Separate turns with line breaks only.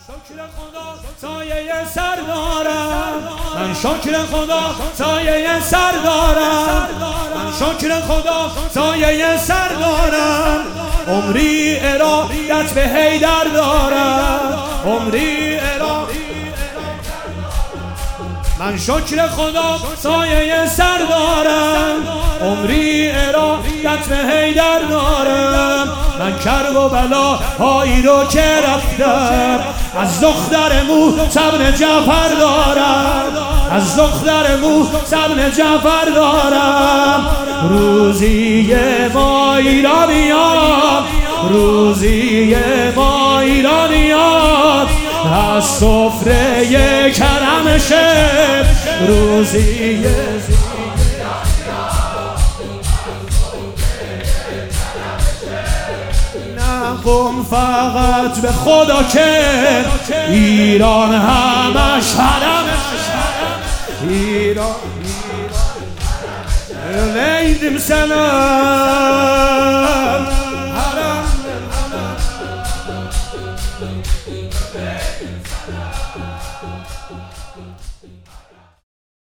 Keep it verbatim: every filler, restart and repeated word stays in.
شکر خدا سایه سر دارم، من شکر خدا سایه سر دارم، من شکر خدا سایه سر دارم. عمری ارادت به حیدر دارم، عمری ارادت من شکر خدا سایه سر دارم، عمری ارادت به حیدر دارم. من کرب و بلا هایی رو که رفتم، از دختر مو سبن جعفر دارم، از دختر مو سبن جعفر دارم. روزی ما ایرانیان، روزی ما ایرانیان، از سفره کرم شب روزی نقم فقط به خدا که ایران همش حرم، ایران لیدم سلام حرم.